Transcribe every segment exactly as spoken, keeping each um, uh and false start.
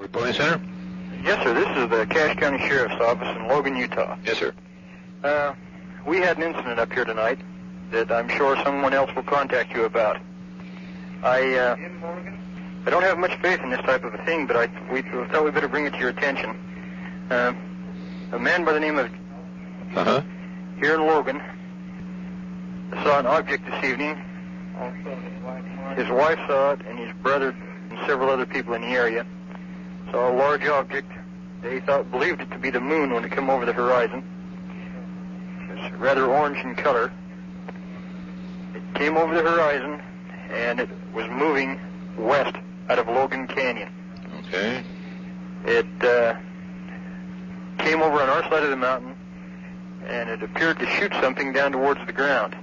Reporting center? Yes, sir. This is the Cache County Sheriff's Office in Logan, Utah. Yes, sir. Uh, we had an incident up here tonight that I'm sure someone else will contact you about. I, uh, I don't have much faith in this type of a thing, but I we thought we better bring it to your attention. Uh, a man by the name of Uh-huh. here in Logan saw an object this evening. His wife saw it, and his brother and several other people in the area saw a large object. They thought, believed it to be the moon when it came over the horizon. It's rather orange in color. It came over the horizon, and it was moving west out of Logan Canyon. Okay. It uh, came over on our side of the mountain, and it appeared to shoot something down towards the ground.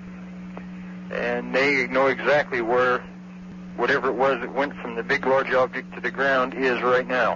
And they know exactly where whatever it was that went from the big, large object to the ground is right now.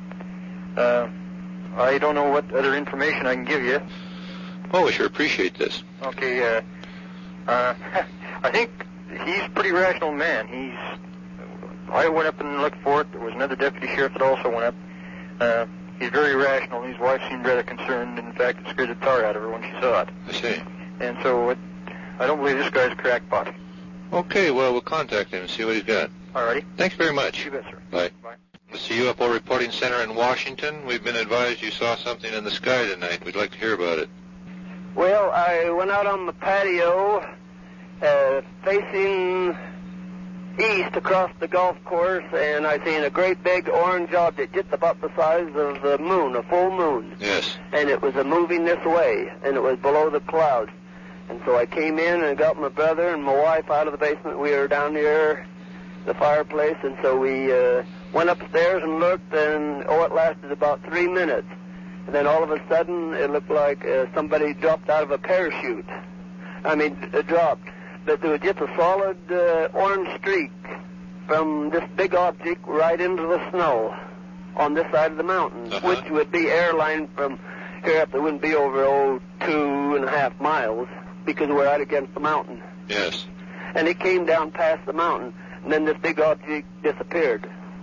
Uh, I don't know what other information I can give you. Oh, we sure appreciate this. Okay, uh, uh, I think he's a pretty rational man. He's, I went up and looked for it. There was another deputy sheriff that also went up. Uh, he's very rational. His wife seemed rather concerned. In fact, it scared the tar out of her when she saw it. I see. And so it, I don't believe this guy's a crackpot. Okay, well, we'll contact him and see what he's got. All righty. Thanks very much. You bet, sir. Bye. Bye. This is the U F O Reporting Center in Washington. We've been advised you saw something in the sky tonight. We'd like to hear about it. Well, I went out on the patio uh, facing east across the golf course, and I seen a great big orange object just about the size of the moon, a full moon. Yes. And it was a moving this way, and it was below the clouds. And so I came in and got my brother and my wife out of the basement. We were down near the fireplace, and so we uh, went upstairs and looked, and, oh, it lasted about three minutes. And then all of a sudden, it looked like uh, somebody dropped out of a parachute. I mean, it dropped. But there was just a solid uh, orange streak from this big object right into the snow on this side of the mountain, uh-huh. which would be airline from here up. It wouldn't be over, oh, two and a half miles because we're out against the mountain. Yes. And it came down past the mountain, and then this big object disappeared.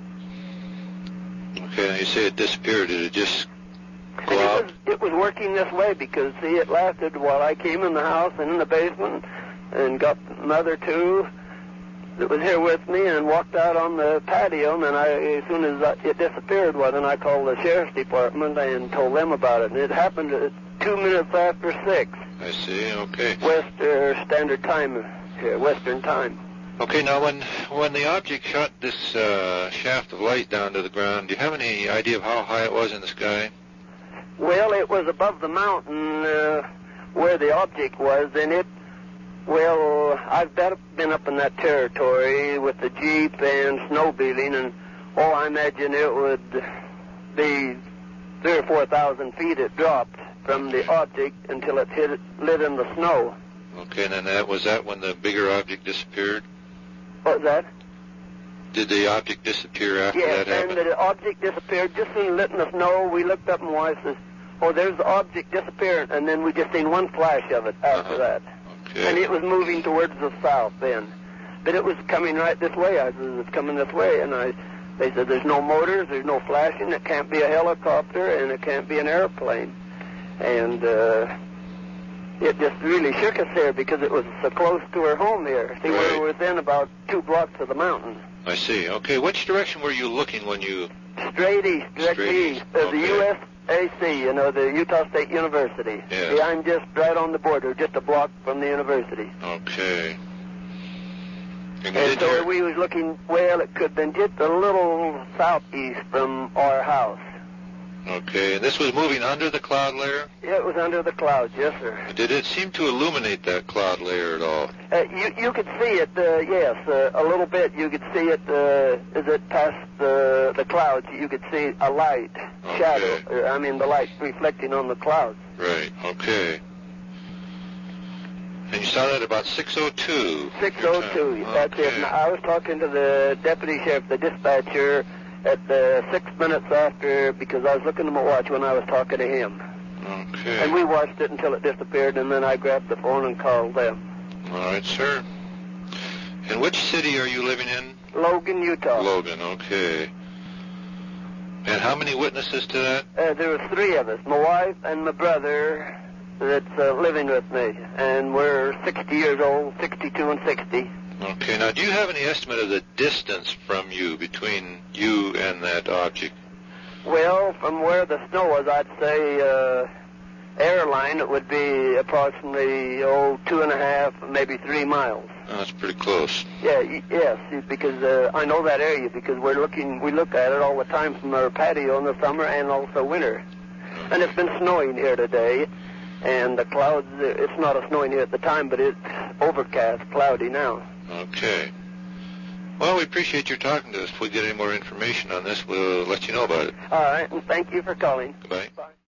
Okay, now you say it disappeared. Did it just And go it out? was, it was working this way because, see, it lasted while I came in the house and in the basement and got another two that was here with me and walked out on the patio, and then I, as soon as it disappeared, well, then I called the sheriff's department and told them about it. And it happened at two minutes after six. I see, okay. West uh, Standard Time here, Western Time. Okay, now when when the object shot this uh, shaft of light down to the ground, do you have any idea of how high it was in the sky? Well, it was above the mountain uh, where the object was, and it, well, I've been up in that territory with the Jeep and snowmobiling, and, oh, I imagine it would be three or four thousand feet it dropped from the object until it hit it, lit in the snow. Okay, and then that was that when the bigger object disappeared? What was that? Did the object disappear after Yes, that happened? and the object disappeared just soon lit in the snow. We looked up and my wife says, oh, there's the object disappearing, and then we just seen one flash of it after Uh-huh. that. Okay. And it was moving towards the south then. But it was coming right this way. I said, it's coming this way. And I, they said, there's no motors, there's no flashing, it can't be a helicopter, and it can't be an airplane. And uh, it just really shook us here because it was so close to our home here. See, Right. we were within about two blocks of the mountain. I see. Okay, which direction were you looking when you... Straight east, directly Straight east. east, Uh, okay. The U S A C, you know, the Utah State University. Yes. See, I'm just right on the border, just a block from the university. Okay. And, you And did so hear- we was looking, well, it could have been just a little southeast from our house. Okay, and this was moving under the cloud layer? Yeah, it was under the clouds, yes, sir. Did it seem to illuminate that cloud layer at all? Uh, you you could see it, uh, yes, uh, a little bit. You could see it uh, as it passed uh, the clouds. You could see a light, Okay. shadow. Uh, I mean, the light reflecting on the clouds. Right, okay. And you saw that about six oh two? six oh two, that's it. And I was talking to the deputy sheriff, the dispatcher, at uh, six minutes after, because I was looking at my watch when I was talking to him. Okay. And we watched it until it disappeared, and then I grabbed the phone and called them. All right, sir. And which city are you living in? Logan, Utah. Logan, okay. And how many witnesses to that? Uh, there were three of us, my wife and my brother that's uh, living with me, and we're sixty years old, sixty-two and sixty. Okay, now do you have any estimate of the distance from you, between you and that object? Well, from where the snow was, I'd say uh, airline, it would be approximately, oh, two and a half, maybe three miles. Oh, that's pretty close. Yeah, y- yes, because uh, I know that area because we're looking, we look at it all the time from our patio in the summer and also winter. And it's been snowing here today, and the clouds, uh, it's not a snowing here at the time, but it's overcast, cloudy now. Okay. Well, we appreciate your talking to us. If we get any more information on this, we'll let you know about it. All right, and thank you for calling. Goodbye. Bye.